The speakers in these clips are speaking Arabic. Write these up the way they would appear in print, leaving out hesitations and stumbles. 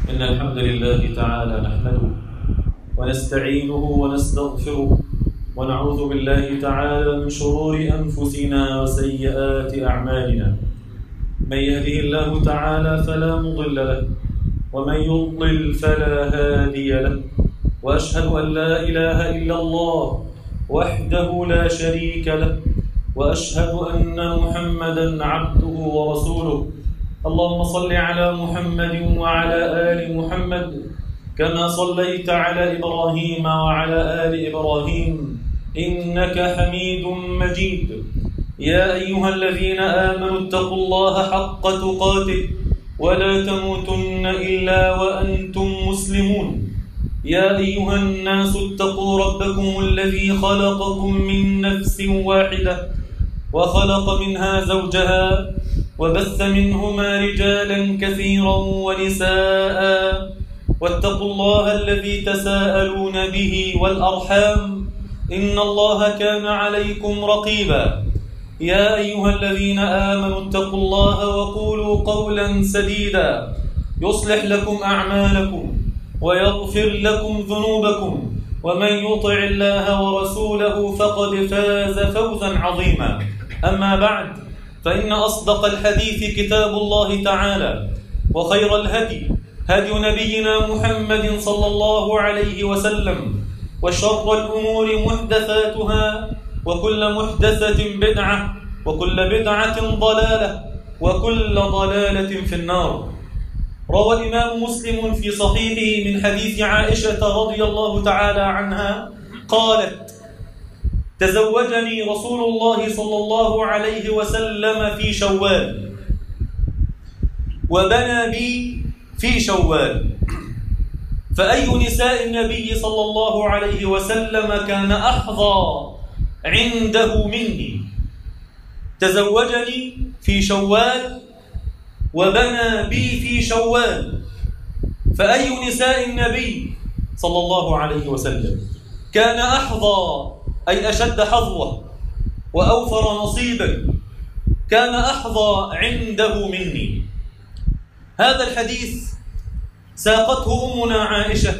إن الحمد لله تعالى نحمده ونستعينه ونستغفره ونعوذ بالله تعالى من شرور أنفسنا وسيئات أعمالنا. من يهده الله تعالى فلا مضل له ومن يضلل فلا هادي له، وأشهد أن لا إله إلا الله وحده لا شريك له، وأشهد أن محمدًا عبده ورسوله. اللهم صل على محمد وعلى آل محمد كما صليت على إبراهيم وعلى آل إبراهيم إنك حميد مجيد. يا أيها الذين آمنوا اتقوا الله حق تقاته ولا تموتن إلا وأنتم مسلمون. يا أيها الناس اتقوا ربكم الذي خلقكم من نفس واحدة وخلق منها زوجها وبث منهما رجالا كثيرا ونساء، واتقوا الله الذي تساءلون به والأرحام إن الله كان عليكم رقيبا. يا أيها الذين آمنوا اتقوا الله وقولوا قولا سديدا يصلح لكم أعمالكم ويغفر لكم ذنوبكم، ومن يطع الله ورسوله فقد فاز فوزا عظيما. أما بعد، فإن أصدق الحديث كتاب الله تعالى، وخير الهدي هدي نبينا محمد صلى الله عليه وسلم، وشر الأمور محدثاتها، وكل محدثة بدعة، وكل بدعة ضلالة، وكل ضلالة في النار. روى الإمام مسلم في صحيحه من حديث عائشة رضي الله تعالى عنها قالت: تزوجني رسول الله صلى الله عليه وسلم في شوال، وبنى بي في شوال، فأي نساء النبي صلى الله عليه وسلم كان أحظى عنده مني. تزوجني في شوال وبنى بي في شوال، فأي نساء النبي صلى الله عليه وسلم كان أحظى، أي أشد حظوة وأوفر نصيبا، كان أحظى عنده مني. هذا الحديث ساقته أمنا عائشة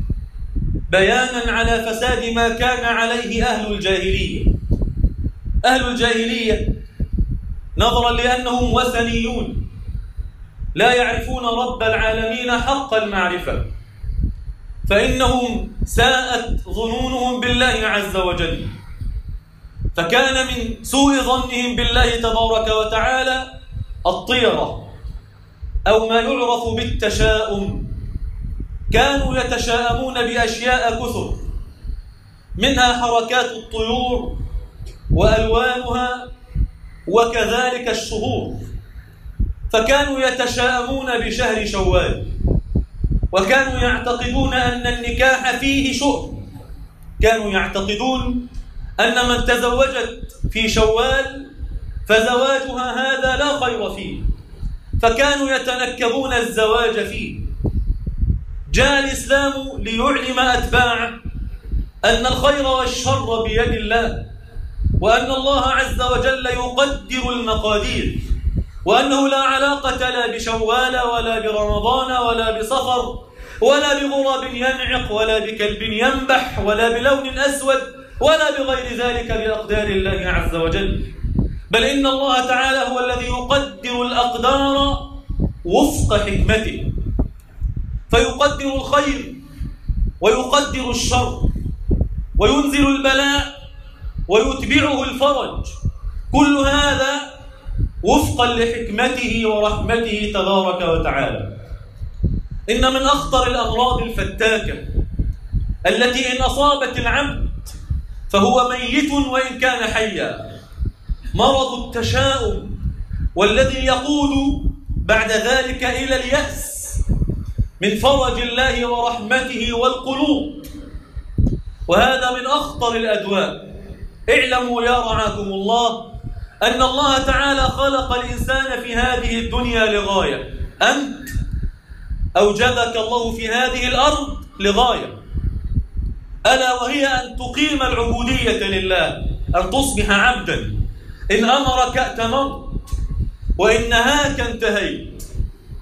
بيانا على فساد ما كان عليه أهل الجاهلية. أهل الجاهلية نظرا لأنهم وثنيون لا يعرفون رب العالمين حق المعرفة، فإنهم ساءت ظنونهم بالله عز وجل، فكان من سوء ظنهم بالله تبارك وتعالى الطيرة أو ما يعرف بالتشاؤم. كانوا يتشاءمون بأشياء كثر، منها حركات الطيور وألوانها وكذلك الشهور، فكانوا يتشاءمون بشهر شوال، وكانوا يعتقدون أن النكاح فيه شؤم. كانوا يعتقدون أن من تزوجت في شوال فزواجها هذا لا خير فيه، فكانوا يتنكبون الزواج فيه. جاء الإسلام ليعلم أتباعه أن الخير والشر بيد الله، وأن الله عز وجل يقدر المقادير، وأنه لا علاقة لا بشوال ولا برمضان ولا بصفر ولا بغراب ينعق ولا بكلب ينبح ولا بلون أسود ولا بغير ذلك بأقدار الله عز وجل، بل إن الله تعالى هو الذي يقدر الأقدار وفق حكمته، فيقدر الخير ويقدر الشر، وينزل البلاء ويتبعه الفرج، كل هذا وفقا لحكمته ورحمته تبارك وتعالى. إن من أخطر الأمراض الفتاكة التي إن أصابت العبد فهو ميت وإن كان حيا مرض التشاؤم، والذي يقود بعد ذلك إلى اليأس من فرج الله ورحمته والقلوب، وهذا من أخطر الأدواء. اعلموا يا رعاكم الله أن الله تعالى خلق الإنسان في هذه الدنيا لغاية، أنت أوجدك الله في هذه الأرض لغاية، ألا وهي أن تقيم العبودية لله، أن تصبح عبدا. إن أمرك أتمرت وإن نهاك انتهيت.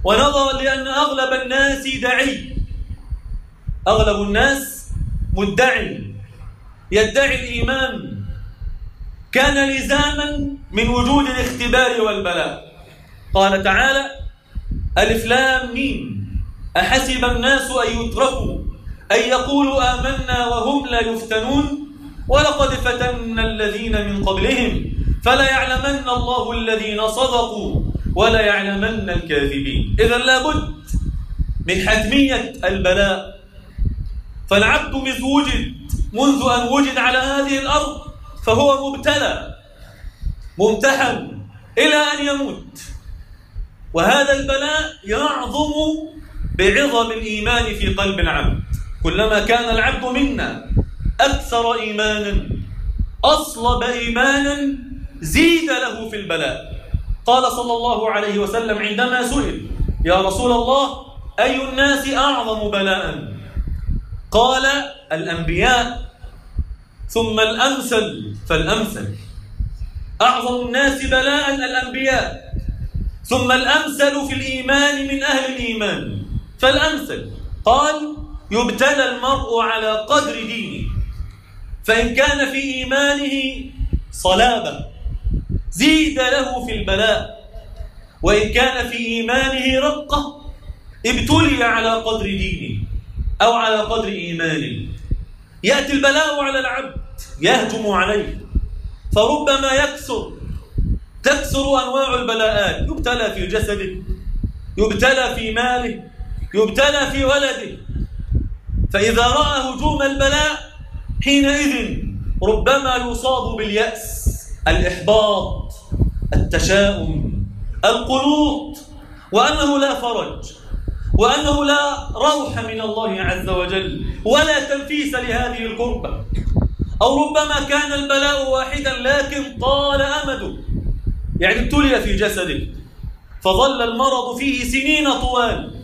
ونظرا لأن أغلب الناس داعي، أغلب الناس مدعي يدعي الإيمان، كان لزاما من وجود الاختبار والبلاء. قال تعالى: ألف لام ميم أحسب الناس أن يتركوا أن يقولوا آمنا وهم لا يفتنون ولقد فتنا الذين من قبلهم فلا يعلمن الله الذين صدقوا ولا يعلمن الكاذبين. إذن لابد من حتمية البلاء، فالعبد منذ أن وجد على هذه الأرض فهو مبتلى ممتحن إلى أن يموت، وهذا البلاء يعظم بعظم الإيمان في قلب العبد. كلما كان العبد منا أكثر إيمانا أصلب إيمانا زيد له في البلاء. قال صلى الله عليه وسلم عندما سئل: يا رسول الله أي الناس أعظم بلاء؟ قال: الأنبياء ثم الأمثل فالأمثل. أعظم الناس بلاء الأنبياء، ثم الأمثل في الإيمان من أهل الإيمان فالأمثل. قال: يبتلى المرء على قدر دينه، فإن كان في إيمانه صلابة زيد له في البلاء، وإن كان في إيمانه رقة ابتلي على قدر دينه أو على قدر إيمانه. يأتي البلاء على العبد يهجم عليه، فربما تكثر أنواع البلاءات، يبتلى في جسده، يبتلى في ماله، يبتلى في ولده. فإذا رأى هجوم البلاء حينئذ ربما يصاب باليأس، الإحباط، التشاؤم، القنوط، وأنه لا فرج، وأنه لا روح من الله عز وجل ولا تنفيس لهذه الكربة. أو ربما كان البلاء واحدا لكن طال أمده، يعني ابتلي في جسده فظل المرض فيه سنين طوال،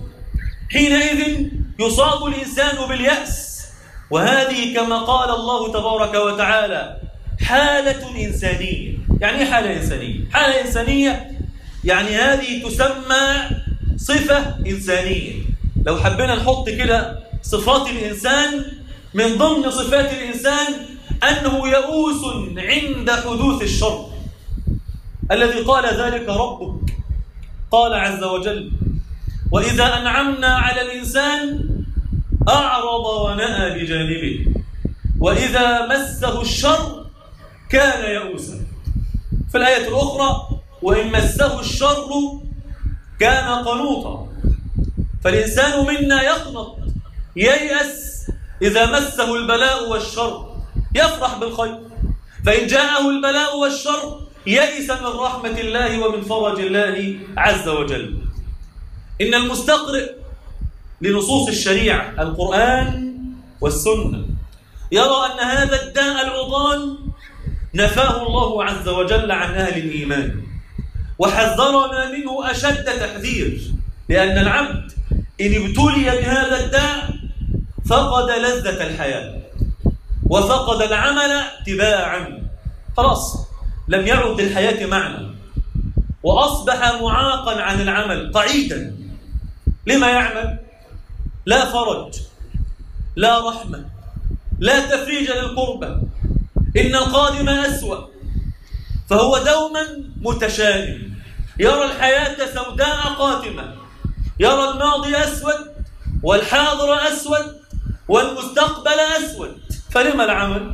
حينئذ يصاب الإنسان باليأس. وهذه كما قال الله تبارك وتعالى حالة إنسانية. يعني إيه حالة إنسانية؟ حالة إنسانية يعني هذه تسمى صفة إنسانية. لو حبينا نحط كده صفات الإنسان، من ضمن صفات الإنسان أنه يئوس عند حدوث الشر، الذي قال ذلك ربك. قال عز وجل: وإذا أنعمنا على الإنسان أعرض ونأى بجانبه وإذا مسه الشر كان يئوسا. في الآية الأخرى: وإن مسه الشر كان قنوطا. فالإنسان منا يقنط، ييأس إذا مسه البلاء والشر، يفرح بالخير. فإن جاءه البلاء والشر يئس من رحمة الله ومن فرج الله عز وجل. إن المستقرئ لنصوص الشريعة القرآن والسنة يرى أن هذا الداء العضال نفاه الله عز وجل عن أهل الإيمان، وحذرنا منه أشد تحذير، لأن العبد إن ابتلي بهذا الداء فقد لذة الحياة وفقد العمل تباعا، خلاص لم يعد للحياة معنى، وأصبح معاقا عن العمل قعيدا. لما يعمل؟ لا فرج، لا رحمة، لا تفريج للقربة. إن القادم أسوأ، فهو دوما متشائم، يرى الحياة سوداء قاتمة، يرى الماضي أسود والحاضر أسود والمستقبل أسود. فلما العمل؟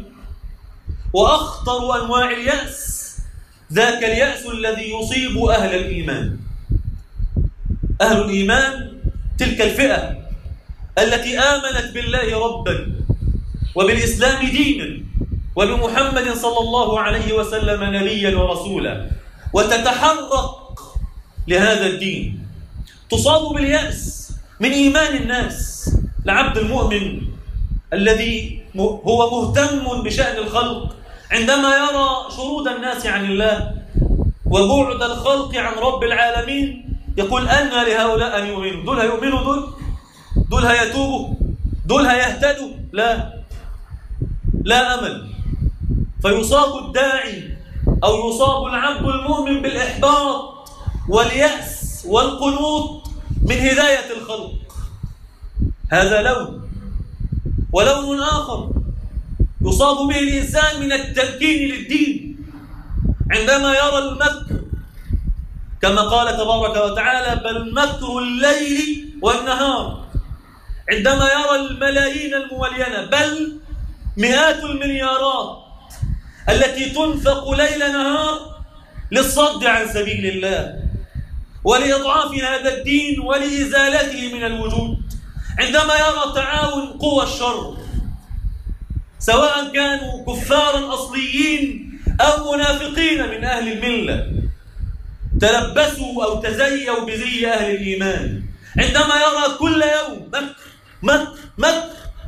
وأخطر أنواع اليأس ذاك اليأس الذي يصيب أهل الإيمان. أهل الإيمان تلك الفئة التي آمنت بالله ربا وبالإسلام دينا وبمحمد صلى الله عليه وسلم نبيا ورسولا، وتتحرك لهذا الدين، تصاب باليأس من إيمان الناس. العبد المؤمن الذي هو مهتم بشأن الخلق عندما يرى شرود الناس عن الله وبعد الخلق عن رب العالمين يقول: أن لهؤلاء أن يؤمنوا؟ دول هيؤمنوا؟ دول هيتوبوا؟ دول هيهتدوا؟ لا أمل. فيصاب الداعي أو يصاب العبد المؤمن بالإحباط واليأس والقنوط من هداية الخلق. هذا لون، ولون آخر يصاب به الإنسان من التمكين للدين عندما يرى المكر، كما قال تبارك وتعالى: بل مكر الليل والنهار. عندما يرى الملايين المملينة، بل مئات المليارات التي تنفق ليل نهار للصد عن سبيل الله ولإضعاف هذا الدين ولإزالته من الوجود. عندما يرى تعاون قوى الشر، سواء كانوا كفارا أصليين أو منافقين من أهل الملة، تلبسوا أو تزيوا بزي أهل الإيمان، عندما يرى كل يوم مكر مكر مكر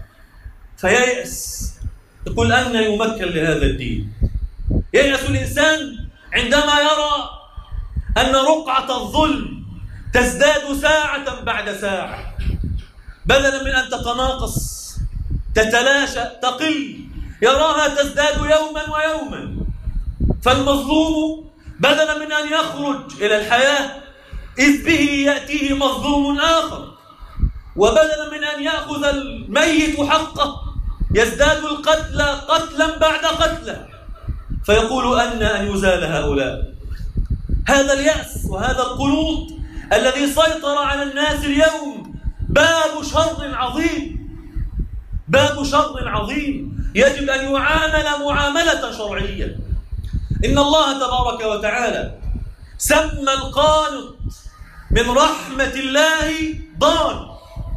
فييأس، يقول: أن يمكن لهذا الدين؟ ييأس الإنسان عندما يرى أن رقعة الظلم تزداد ساعة بعد ساعة، بدلا من أن تتناقص تتلاشى تقل، يراها تزداد يوما ويوما. فالمظلوم بدلا من أن يخرج إلى الحياة إذ به يأتيه مظلوم آخر، وبدلا من أن يأخذ الميت حقه يزداد القتل قتلا بعد قتلا، فيقول: أن يزال هؤلاء. هذا اليأس وهذا القنوط الذي سيطر على الناس اليوم باب شر عظيم، باب شر عظيم يجب أن يعامل معاملة شرعية. إن الله تبارك وتعالى سمى القانط من رحمة الله ضال،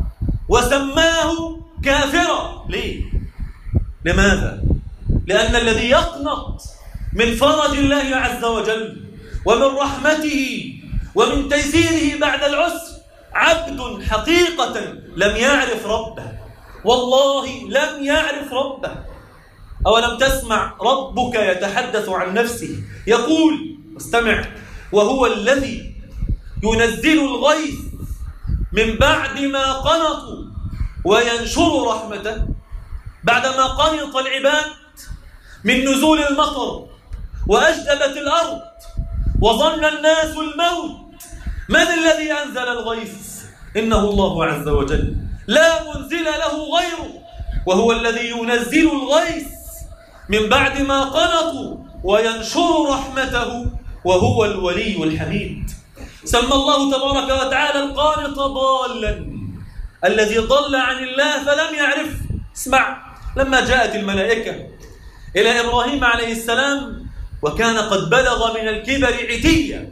وسماه كافرا. ليه؟ لماذا؟ لأن الذي يقنط من فرج الله عز وجل ومن رحمته ومن تيسيره بعد العسر عبد حقيقة لم يعرف ربه، والله لم يعرف ربه. أولم تسمع ربك يتحدث عن نفسه يقول: استمع: وهو الذي ينزل الغيث من بعد ما قنطوا وينشر رحمته. بعدما قنط العباد من نزول المطر وأجدبت الأرض وظن الناس الموت، من الذي أنزل الغيث؟ إنه الله عز وجل، لا منزل له غيره، وهو الذي ينزل الغيث من بعد ما قنطوا وينشر رحمته، وهو الولي الحميد. سمى الله تبارك وتعالى القانط ضالا، الذي ضل عن الله فلم يعرف. اسمع: لما جاءت الملائكة إلى إبراهيم عليه السلام وكان قد بلغ من الكبر عتيا،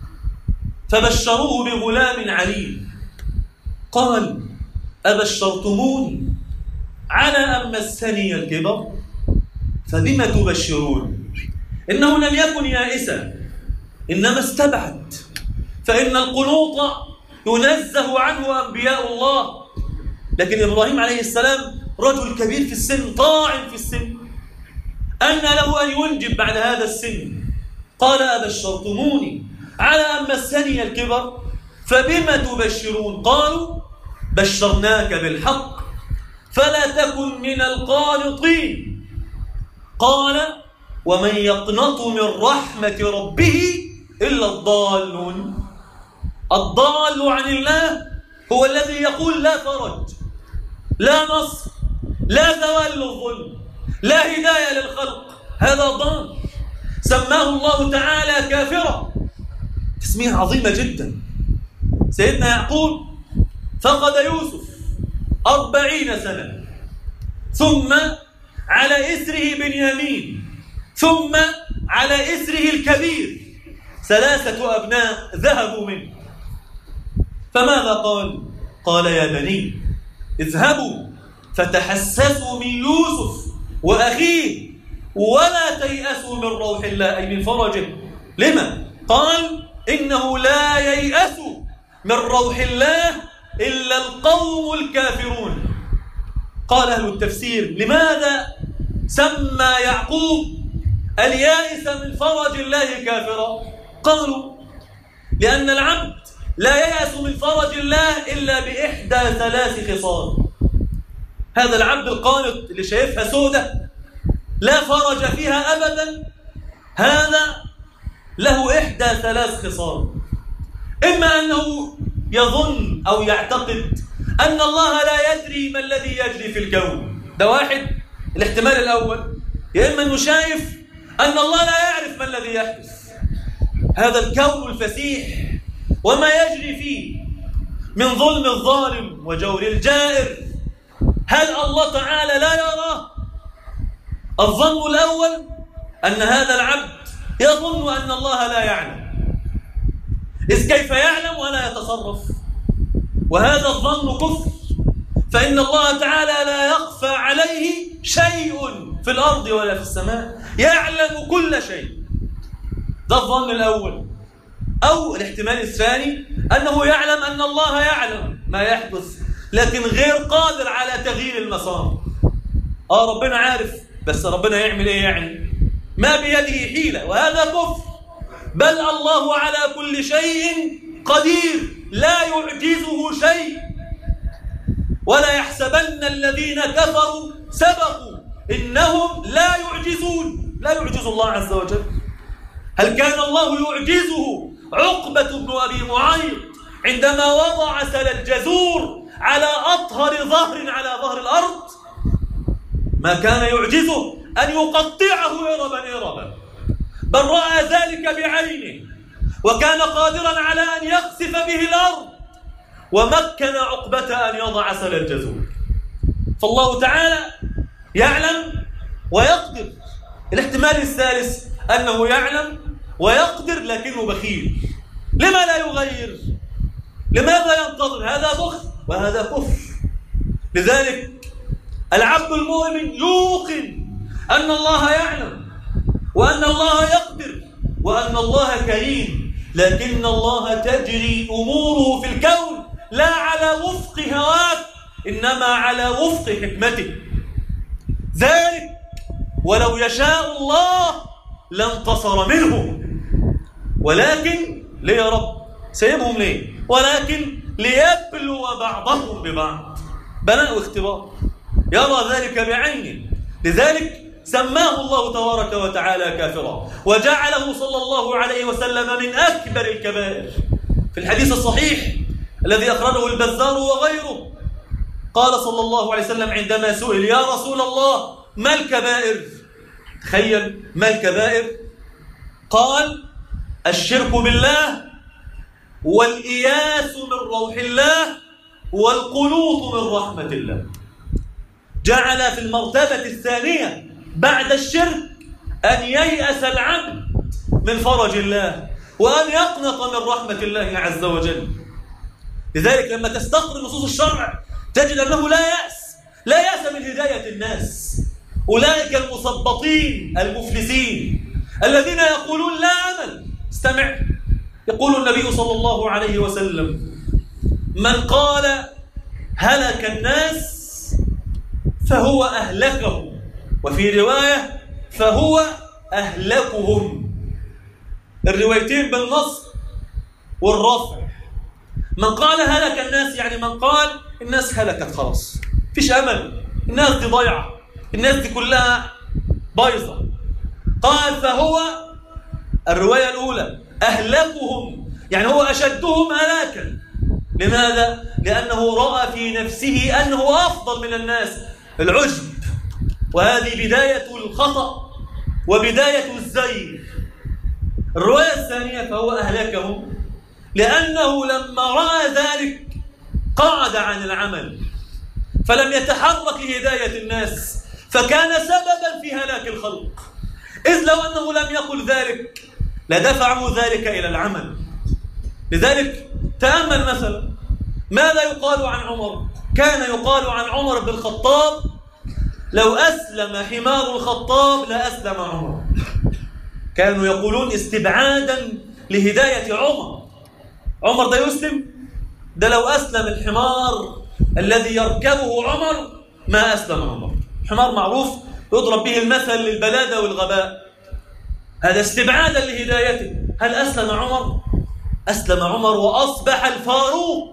فبشروه بغلام عليم، قال: أبشرتموني على أن مسني الكبر فبم تبشرون؟ إنه لم يكن يائسا، إنما استبعد، فإن القنوط ينزه عنه أنبياء الله. لكن إبراهيم عليه السلام رجل كبير في السن، طاعن في السن، أن له أن ينجب بعد هذا السن؟ قال: أبشرتموني على أن مسني الكبر فبم تبشرون؟ قالوا: بشرناك بالحق فلا تكن من القانطين. قال: ومن يقنط من رحمة ربه إلا الضالون. الضال عن الله هو الذي يقول: لا فرج، لا نصر، لا زوال الظلم، لا هداية للخلق. هذا ضال، سماه الله تعالى كافرا، تسمية عظيمة جدا. سيدنا يعقوب فقد يوسف 40 سنة، ثم على إثره بنيامين، ثم على إثره الكبير 3 أبناء ذهبوا منه. فماذا قال؟ قال: يا بني اذهبوا فتحسسوا من يوسف وأخيه ولا تيأسوا من روح الله، أي من فرجه. لما؟ قال: إنه لا ييأس من روح الله إلا القوم الكافرون. قال أهل التفسير: لماذا سمى يعقوب اليائس من فرج الله كافرا؟ قالوا: لأن العبد لا ييأس من فرج الله إلا بإحدى 3 خصال. هذا العبد القانط اللي شايفها سودة لا فرج فيها أبدا، هذا له إحدى 3 خصال: إما أنه يظن أو يعتقد أن الله لا يدري ما الذي يجري في الكون. ده واحد، الاحتمال الأول. يا إما أنه شايف أن الله لا يعرف ما الذي يحدث، هذا الكون الفسيح وما يجري فيه من ظلم الظالم وجور الجائر، هل الله تعالى لا يراه؟ الظن الأول أن هذا العبد يظن أن الله لا يعلم، إذ كيف يعلم ولا يتصرف؟ وهذا الظن كفر، فإن الله تعالى لا يخفى عليه شيء في الأرض ولا في السماء، يعلم كل شيء. ده الظن الأول. أو الاحتمال الثاني أنه يعلم أن الله يعلم ما يحدث، لكن غير قادر على تغيير المسار. ربنا عارف، بس ربنا يعمل إيه يعني؟ ما بيده حيلة، وهذا كفر. بل الله على كل شيء قدير، لا يعجزه شيء. ولا يحسبن الذين كفروا سبقوا، إنهم لا يعجزون، لا يعجز الله عز وجل. هل كان الله يعجزه عقبة بن أبي معيط عندما وضع سل الجزور على أطهر ظهر على ظهر الأرض؟ ما كان يعجزه أن يقطعه إربا، بل رأى ذلك بعينه، وكان قادرا على أن يخسف به الأرض، ومكن عقبة أن يضع سل الجزور. فالله تعالى يعلم ويقدر. الاحتمال الثالث أنه يعلم ويقدر لكنه بخيل. لما لا يغير؟ لماذا ينتظر؟ هذا بخل وهذا كفر. لذلك العبد المؤمن يوقن أن الله يعلم وأن الله يقدر وأن الله كريم، لكن الله تجري أموره في الكون لا على وفق هواك، إنما على وفق حكمته. ذلك ولو يشاء الله لانتصر منهم، ولكن ليه يا رب سيبهم ليه؟ ولكن ليبلو بعضهم ببعض، بلاء واختبار، يرى ذلك بعينه. لذلك سماه الله تبارك وتعالى كافرا، وجعله صلى الله عليه وسلم من أكبر الكبائر. في الحديث الصحيح الذي أخرجه البزار وغيره، قال صلى الله عليه وسلم عندما سئل: يا رسول الله ما الكبائر؟ تخيل، ما الكبائر؟ قال: الشرك بالله، والإياس من روح الله، والقنوط من رحمة الله. جعل في المرتبة الثانية بعد الشرك أن ييأس العبد من فرج الله، وأن يقنط من رحمة الله عز وجل. لذلك لما تستقر نصوص الشرع تجد أنه لا يأس من هداية الناس. أولئك المثبطين المفلسين الذين يقولون لا عمل. استمع، يقول النبي صلى الله عليه وسلم: من قال هلك الناس فهو أهلكهم، وفي رواية فهو أهلكهم. الروايتين بالنصب والرفع. من قال هلك الناس يعني من قال الناس هلكت خلاص، فيش أمل، الناس دي ضيعة، الناس دي كلها بايظة. قال فهو، الرواية الأولى، أهلكهم يعني هو أشدهم هلاكا. لماذا؟ لأنه رأى في نفسه أنه أفضل من الناس، العجب، وهذه بداية الخطأ وبداية الزيغ. الرواية الثانية فهو أهلكهم لأنه لما رأى ذلك قعد عن العمل، فلم يتحرك لهداية الناس، فكان سببا في هلاك الخلق. إذ لو أنه لم يقل ذلك لدفعه ذلك إلى العمل. لذلك تأمل مثلا ماذا يقال عن عمر. كان يقال عن عمر بن الخطاب: لو أسلم حمار الخطاب لأسلم عمر. كانوا يقولون استبعادا لهداية عمر. عمر ده يسلم؟ ده لو أسلم الحمار الذي يركبه عمر ما أسلم عمر. حمار معروف يضرب به المثل للبلادة والغباء، هذا استبعادا لهدايته. هل أسلم عمر؟ أسلم عمر وأصبح الفاروق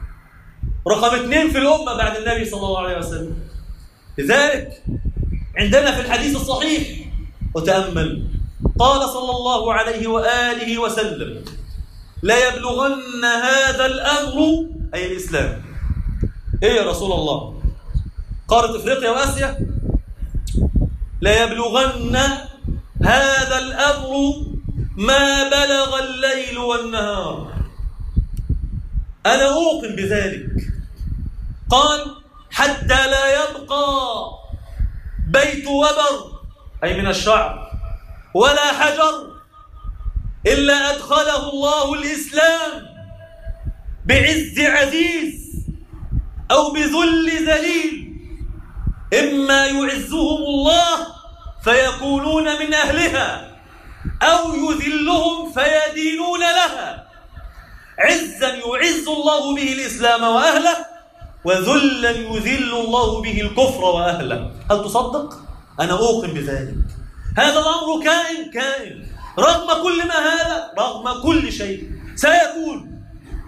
رقم 2 في الأمة بعد النبي صلى الله عليه وسلم. لذلك عندنا في الحديث الصحيح، وتأمل، قال صلى الله عليه وآله وسلم: لا يبلغن هذا الأمر، أي الإسلام. إيه يا رسول الله؟ قارة إفريقيا وآسيا؟ لا يبلغن هذا الأمر ما بلغ الليل والنهار. أنا أوقن بذلك. قال حتى لا يبقى بيت وبر، أي من الشعر، ولا حجر إلا أدخله الله الإسلام بعز عزيز أو بذل ذليل، إما يعزهم الله فيكونون من أهلها أو يذلهم فيدينون لها. عزا يعز الله به الإسلام وأهله، وذلا يذل الله به الكفر وأهله. هل تصدق؟ أنا أوقن بذلك. هذا الأمر كائن رغم كل ما هذا، رغم كل شيء سيكون.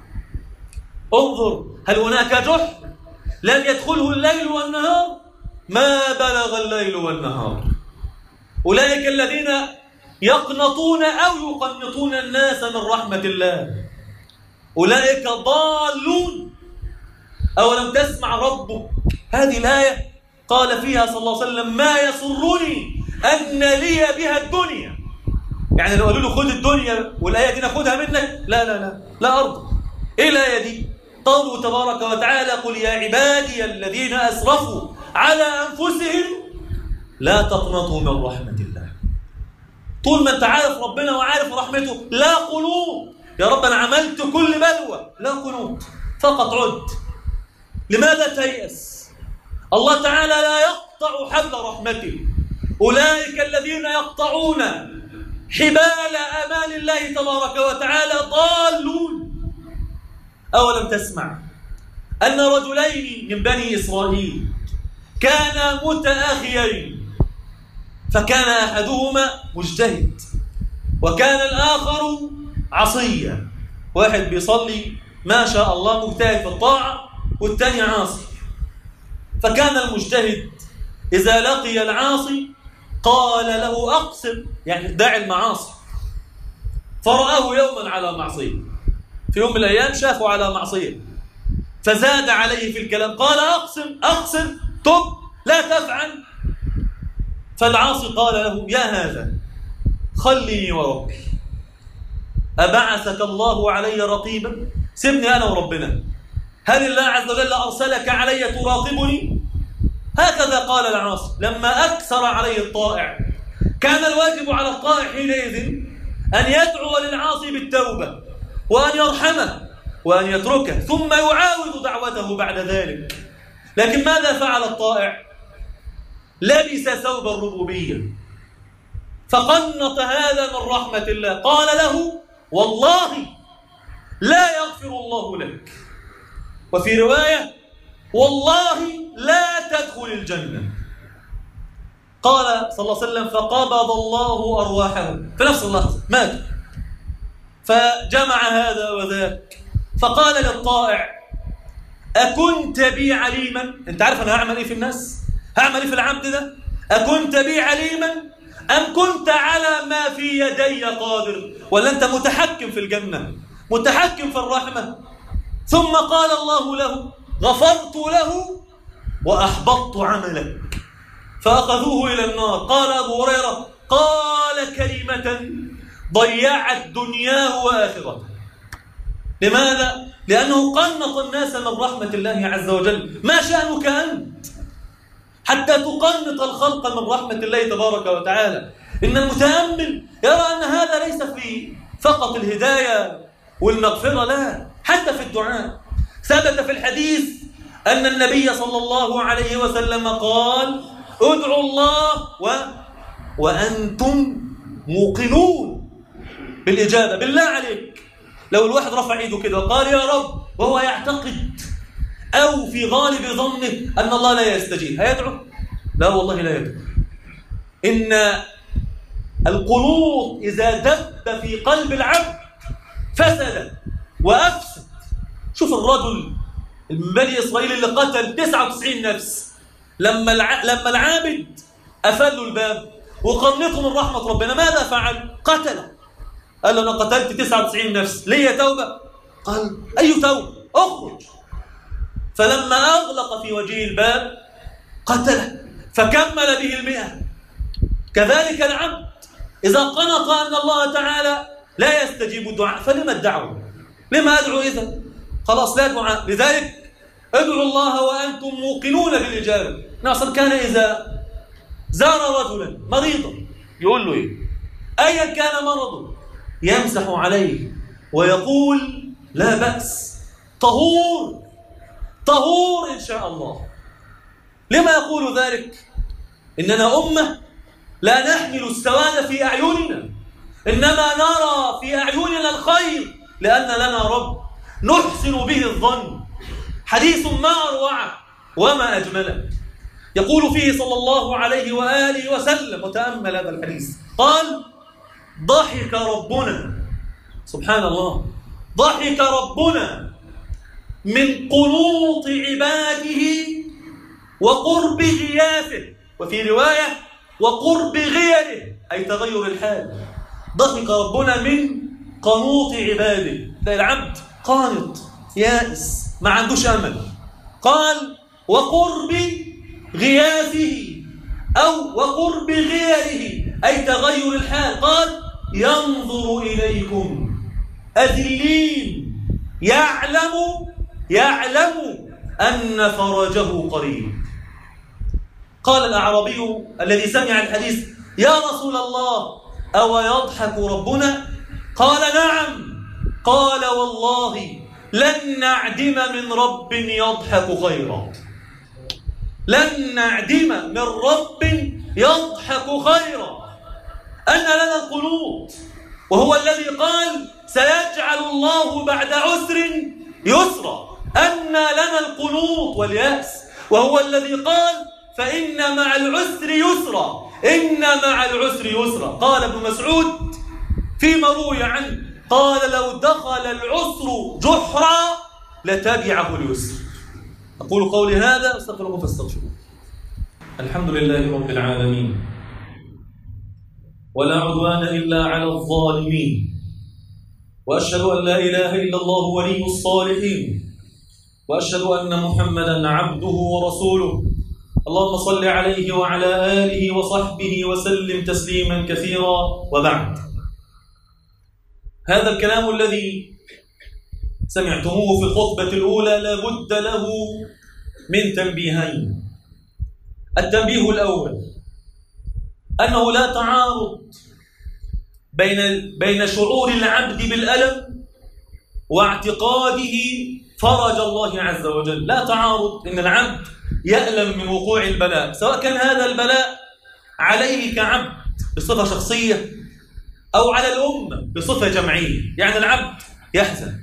انظر، هل هناك جحر لم يدخله الليل والنهار؟ ما بلغ الليل والنهار. أولئك الذين يقنطون أو يقنطون الناس من رحمة الله، أولئك ضالون. أولم تسمع ربك هذه الآية قال فيها صلى الله عليه وسلم: ما يسرني أن لي بها الدنيا. يعني لو قالوا له خذ الدنيا والآية دي ناخدها منك، لا أرضى. إيه الآية دي؟ قوله تبارك وتعالى: قل يا عبادي الذين أسرفوا على أنفسهم لا تقنطوا من رحمة الله. طول ما أنت عارف ربنا وعارف رحمته، لا قنوط. يا رب أنا عملت كل بلوى، لا قنوط، فقط عد. لماذا تيأس؟ الله تعالى لا يقطع حبل رحمته. أولئك الذين يقطعون حبال أمان الله تبارك وتعالى ضالون. أولم تسمع أن رجلين من بني إسرائيل كانا متآخيين، فكان أحدهما مجتهد وكان الآخر عصيا. واحد بيصلي ما شاء الله مجتهد في الطاعة، والثاني عاصي. فكان المجتهد إذا لقي العاصي قال له أقسم، يعني دع المعاصي. فرآه يوما على معصية، في يوم من الأيام شافه على معصية، فزاد عليه في الكلام، قال أقسم تب لا تفعل. فالعاصي قال له: يا هذا خليني وربي، أبعثك الله علي رقيبا؟ سيبني أنا وربنا، هل الله عز وجل أرسلك علي تراقبني؟ هكذا قال العاصي لما أكثر عليه الطائع. كان الواجب على الطائع حينئذ أن يدعو للعاصي بالتوبة وأن يرحمه وأن يتركه، ثم يعاود دعوته بعد ذلك. لكن ماذا فعل الطائع؟ لبس ثوب الربوبية فقنط هذا من رحمة الله. قال له: والله لا يغفر الله لك. وفي رواية: والله لا تدخل الجنة. قال صلى الله عليه وسلم: فقبض الله أرواحهم في نفس اللحظة، مات. فجمع هذا وذاك فقال للطائع: أكنت بي عليما؟ أنت عارف أنا هعمل إيه في الناس؟ هعمل إيه في العبد ده؟ أكنت بي عليما أم كنت على ما في يدي قادر؟ ولا أنت متحكم في الجنة، متحكم في الرحمة؟ ثم قال الله له: غفرت له وأحبطت عملك. فأخذوه إلى النار. قال أبو هريرة: قال كلمة ضيعت دنياه وآخرته. لماذا؟ لأنه قنط الناس من رحمة الله عز وجل. ما شأنك أنت حتى تقنط الخلق من رحمة الله تبارك وتعالى؟ إن المتأمل يرى أن هذا ليس في فقط الهداية والمغفرة، لا، حتى في الدعاء. ثبت في الحديث أن النبي صلى الله عليه وسلم قال: ادعوا الله وأنتم موقنون بالإجابة. بالله عليك لو الواحد رفع ايده كده وقال يا رب وهو يعتقد أو في غالب ظنه أن الله لا يستجيب، هيدعو؟ لا والله لا يدعو. إن القنوط إذا دب في قلب العبد فسد وأفسد. شوف الرجل من بني إسرائيل اللي قتل 99 نفس، لما العابد أفلوا الباب وقنطوا من رحمة ربنا، ماذا فعل؟ قتله. قال له: أنا قتلت 99 نفس، ليه توبة؟ قال: أي توبة؟ أخرج. فلما أغلق في وجهه الباب قتله فكمل به 100. كذلك العبد إذا قنط أن الله تعالى لا يستجيب الدعاء فلما الدعوة؟ لما أدعو إذا؟ خلاص لا دعاء. لذلك ادعوا الله وأنتم موقنون بالإجابة. ناصر كان إذا زار رجلا مريضا يقول له إيه؟ أيا كان مرضه يمسح عليه ويقول: لا بأس، طهور طهور إن شاء الله. لما يقول ذلك؟ إننا أمة لا نحمل السواد في أعيننا، إنما نرى في أعيننا الخير لأن لنا رب نحسن به الظن. حديث ما أروعه وما أجمله. يقول فيه صلى الله عليه وآله وسلم، وتأمل هذا الحديث، قال: ضحك ربنا، سبحان الله، ضحك ربنا من قنوط عباده وقرب غياثه، وفي رواية وقرب غيره، أي تغير الحال. ضحك ربنا من قنوط عباده، ده العبد قانط يائس ما عندوش أمل. قال: وقرب غياثه أو وقرب غيره، أي تغير الحال. قال: ينظر إليكم أذلين يعلم أن فرجه قريب. قال الأعرابي الذي سمع الحديث: يا رسول الله، أو يضحك ربنا؟ قال: نعم. قال: والله لن نعدم من رب يضحك خيرا، لن نعدم من رب يضحك خيرا. أن لنا القنوط، وهو الذي قال: سيجعل الله بعد عسر يسرا. أن لنا القنوط واليأس، وهو الذي قال: فإن مع العسر يسرا، إن مع العسر يسرا. قال ابن مسعود فيما روي عنه، قال: لو دخل العسر جحرا لتبعه اليسر. أقول قولي هذا أستغفر الله فاستغفروه. الحمد لله رب العالمين، ولا عدوان إلا على الظالمين، وأشهد أن لا إله إلا الله ولي الصالحين، وأشهد أن محمدا عبده ورسوله. اللهم صل عليه وعلى آله وصحبه وسلم تسليما كثيرا. وبعد، هذا الكلام الذي سمعتموه في الخطبة الأولى لا بد له من تنبيهين. التنبيه الأول أنه لا تعارض بين شعور العبد بالألم واعتقاده فرج الله عز وجل. لا تعارض إن العبد يألم من وقوع البلاء، سواء كان هذا البلاء عليه كعبد بصفة شخصية أو على الأمة بصفة جمعية. يعني العبد يحزن،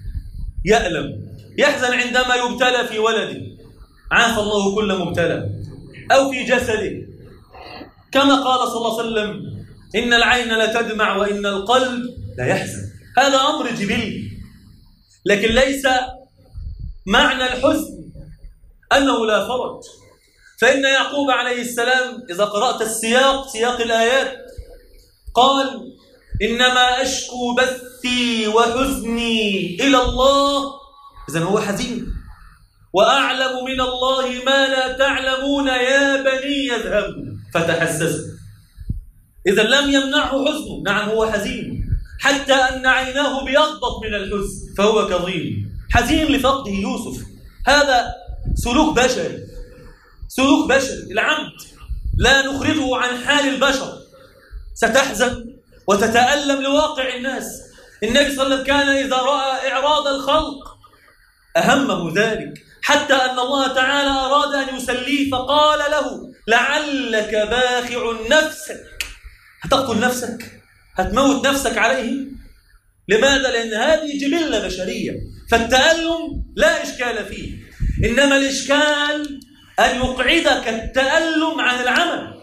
يحزن عندما يبتلى في ولده، عافى الله كل مبتلى، أو في جسده، كما قال صلى الله عليه وسلم: إن العين لتدمع وإن القلب لا يحزن. هذا أمر جبلي، لكن ليس معنى الحزن أنه لا فرج. فإن يعقوب عليه السلام إذا قرأت سياق الآيات قال: إنما أشكو بثي وحزني إلى الله. إذن هو حزين، وأعلم من الله ما لا تعلمون يا بني يذهبوا فتحسسوا. إذا لم يمنعه حزنه، نعم هو حزين، حتى أن عيناه بيضت من الحزن فهو كظيم، حزين لفقده يوسف. هذا سلوك بشري، سلوك بشري. العبد لا نخرجه عن حال البشر، ستحزن وتتألم لواقع الناس. النبي صلى الله عليه وسلم كان إذا رأى إعراض الخلق أهمه ذلك، حتى أن الله تعالى أراد أن يسليه فقال له: لعلك باخع نفسك. هتقتل نفسك؟ هتموت نفسك عليه؟ لماذا؟ لأن هذه جبلة بشرية، فالتألم لا إشكال فيه، إنما الإشكال أن يقعدك التألم عن العمل.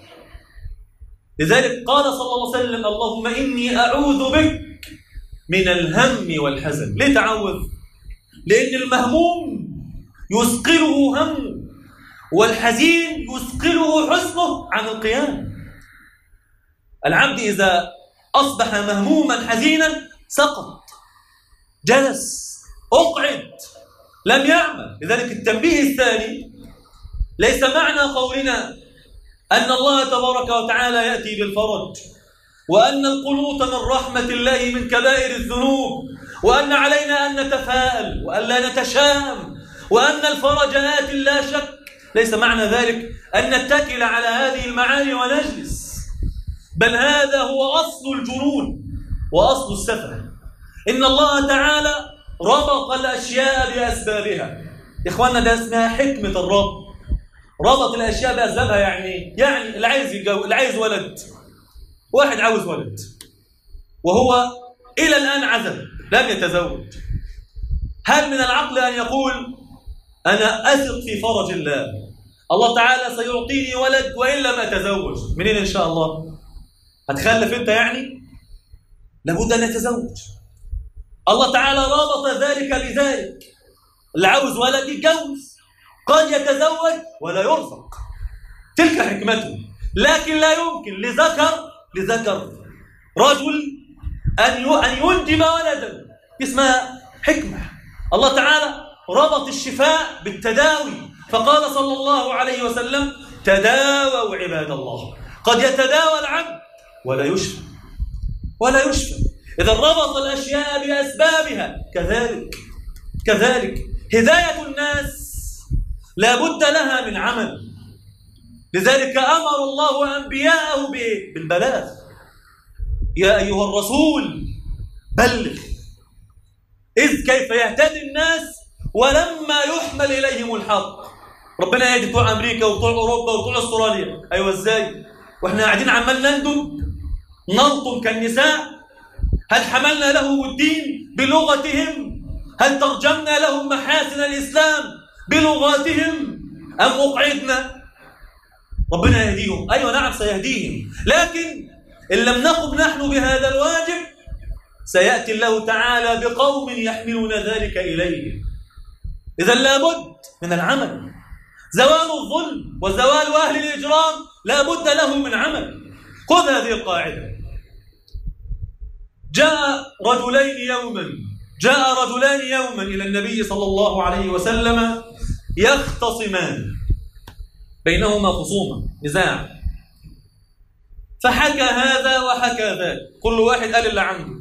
لذلك قال صلى الله عليه وسلم: اللهم إني أعوذ بك من الهم والحزن. ليه تعوذ؟ لأن المهموم يثقله همه، والحزين يثقله حزنه عن القيام. العبد إذا أصبح مهموما حزينا سقط، جلس، أقعد، لم يعمل. لذلك التنبيه الثاني: ليس معنى قولنا أن الله تبارك وتعالى يأتي بالفرج، وأن القنوط من رحمة الله من كبائر الذنوب، وأن علينا أن نتفاءل وأن لا نتشائم، وأن الفرج آت لا شك. ليس معنى ذلك أن نتكل على هذه المعاني ونجلس، بل هذا هو أصل الجنون وأصل السفه. إن الله تعالى ربط الأشياء بأسبابها. إخواننا، ده اسمها حكمة الرب. ربط الأشياء بأسبابها يعني اللي عايز ولد، واحد عاوز ولد وهو إلى الآن عزب لم يتزوج، هل من العقل أن يقول أنا أثق في فرج الله، الله تعالى سيعطيني ولد وإن لم أتزوج؟ منين إن شاء الله؟ هتخلف أنت يعني؟ لابد أن يتزوج. الله تعالى رابط ذلك بذلك. اللي عاوز ولد يتجوز، قد يتزوج ولا يرزق، تلك حكمته. لكن لا يمكن لذكر رجل أن ينجب ولدا، اسمها حكمة. الله تعالى ربط الشفاء بالتداوي، فقال صلى الله عليه وسلم: تداووا عباد الله. قد يتداوى العبد ولا يشفى. إذا ربط الأشياء بأسبابها. كذلك هداية الناس لا بد لها من عمل. لذلك أمر الله أنبياءه بالبلاغ: يا أيها الرسول بلغ. إذ كيف يهتدي الناس ولما يحمل إليهم الحق. ربنا يهدي بتوع أمريكا وبتوع أوروبا وبتوع أستراليا، أيوة إزاي؟ وإحنا قاعدين عمال نلطم كالنساء. هل حملنا لهم الدين بلغتهم؟ هل ترجمنا لهم محاسن الإسلام بلغاتهم أم أقعدنا؟ ربنا يهديهم، أيوة نعم سيهديهم، لكن إن لم نقم نحن بهذا الواجب سيأتي الله تعالى بقوم يحملون ذلك إليه. إذا لابد من العمل. زوال الظلم وزوال أهل الإجرام لابد له من عمل. خذ هذه القاعدة. جاء رجلان يوما إلى النبي صلى الله عليه وسلم يختصمان، بينهما خصومة، نزاع، فحكى هذا وحكى ذاك، كل واحد قال اللي عنده.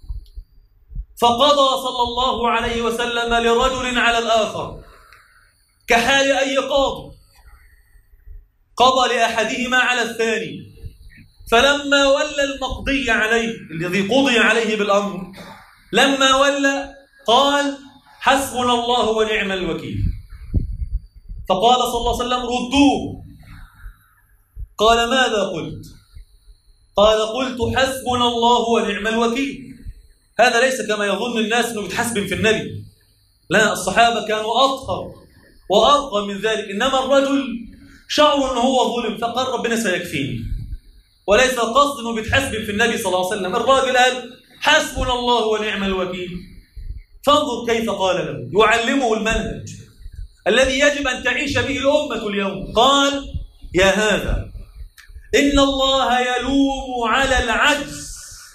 فقضى صلى الله عليه وسلم لرجل على الآخر كحال أي قاضي، قضى لأحدهما على الثاني. فلما ولى المقضي عليه، الذي قضي عليه بالأمر، لما ولى قال: حسبنا الله ونعم الوكيل. فقال صلى الله عليه وسلم: ردوه. قال: ماذا قلت؟ قال: قلت حسبنا الله ونعم الوكيل. هذا ليس كما يظن الناس أنه بيتحسبن في النبي، لا، الصحابة كانوا أطهر وأرقى من ذلك. إنما الرجل شعر أنه هو ظلم فقال: ربنا سيكفيني، وليس القصد أنه بيتحسبن في النبي صلى الله عليه وسلم. الراجل قال: حسبنا الله ونعم الوكيل. فانظر كيف قال له، يعلمه المنهج الذي يجب أن تعيش به الأمة اليوم. قال: يا هذا، إن الله يلوم على العجز،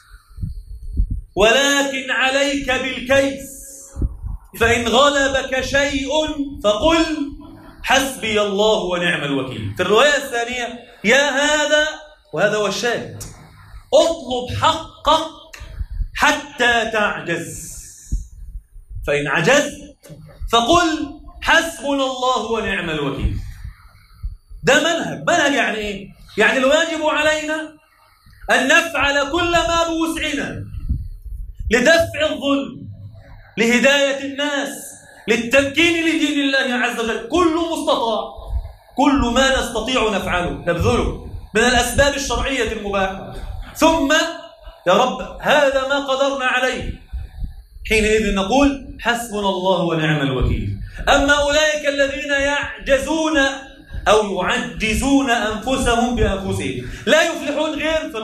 ولكن عليك بالكيس، فإن غلبك شيء فقل حسبي الله ونعم الوكيل. في الرواية الثانية: يا هذا، وهذا هو الشاهد، اطلب حقك حتى تعجز، فإن عجزت فقل حسبنا الله ونعم الوكيل. ده منهج يعني إيه؟ يعني الواجب علينا أن نفعل كل ما بوسعنا لدفع الظلم، لهداية الناس، للتمكين لدين الله عز وجل. كل مستطاع، كل ما نستطيع نفعله نبذله من الأسباب الشرعية المباحة. ثم يا رب هذا ما قدرنا عليه، حينئذ نقول حسبنا الله ونعم الوكيل. أما أولئك الذين يعجزون أو يعجزون أنفسهم بأنفسهم لا يفلحون غير في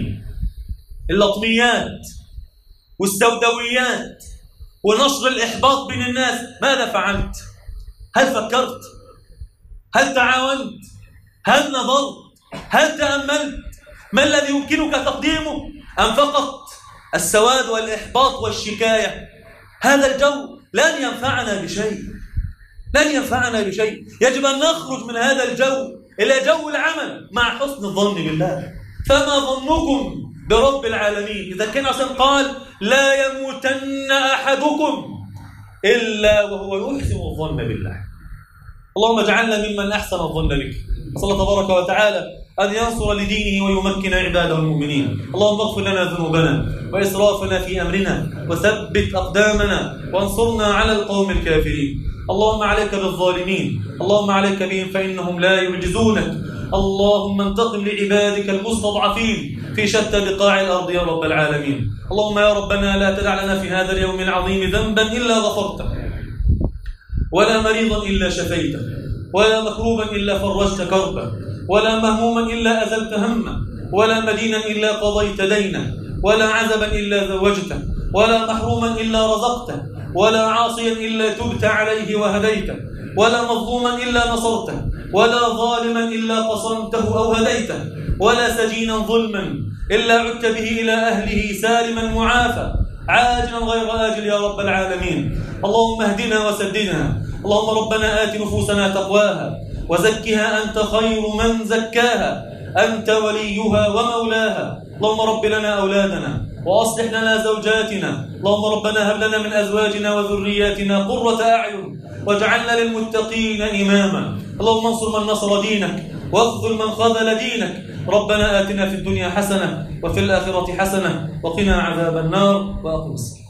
اللطميات والسوداويات ونشر الإحباط بين الناس. ماذا فعلت؟ هل فكرت؟ هل تعاونت؟ هل نظرت؟ هل تأملت؟ ما الذي يمكنك تقديمه؟ أم فقط السواد والإحباط والشكاية، هذا الجو لن ينفعنا بشيء، لن ينفعنا بشيء. يجب أن نخرج من هذا الجو إلى جو العمل مع حسن الظن بالله. فما ظنكم برب العالمين؟ إذا كان عشان قال لا يموتن أحدكم إلا وهو يحسن الظن بالله. اللهم اجعلنا ممن أحسن الظن بك. صلى الله تبارك وتعالى أن ينصر لدينه ويمكن عباده المؤمنين. اللهم اغفر لنا ذنوبنا وإسرافنا في أمرنا وثبت أقدامنا وانصرنا على القوم الكافرين. اللهم عليك بالظالمين، اللهم عليك بهم فإنهم لا يعجزونك. اللهم انتقم لعبادك المستضعفين في شتى بقاع الأرض يا رب العالمين. اللهم يا ربنا لا تدع لنا في هذا اليوم العظيم ذنبا إلا غفرته، ولا مريضا إلا شفيته، ولا مكروبا إلا فرجت كربه، ولا مهموما إلا أزلت همه، ولا مدينا إلا قضيت دينه، ولا عزبا إلا زوجته، ولا محروما إلا رزقته، ولا عاصيا إلا تبت عليه وهديته، ولا مظلوما إلا نصرته، ولا ظالما إلا قصمته أو هديته، ولا سجينا ظلما إلا عدت به إلى أهله سالما معافى عاجلا غير آجل يا رب العالمين. اللهم اهدنا وسددنا. اللهم ربنا آت نفوسنا تقواها وزكها أنت خير من زكاها، أنت وليها ومولاها. اللهم رب لنا أولادنا وأصلح لنا زوجاتنا. اللهم ربنا هب لنا من أزواجنا وذرياتنا قرة أعين واجعلنا للمتقين إماما. اللهم انصر من نصر دينك واخذل من خذل دينك. ربنا آتنا في الدنيا حسنة وفي الآخرة حسنة وقنا عذاب النار. وأقم الصلاة.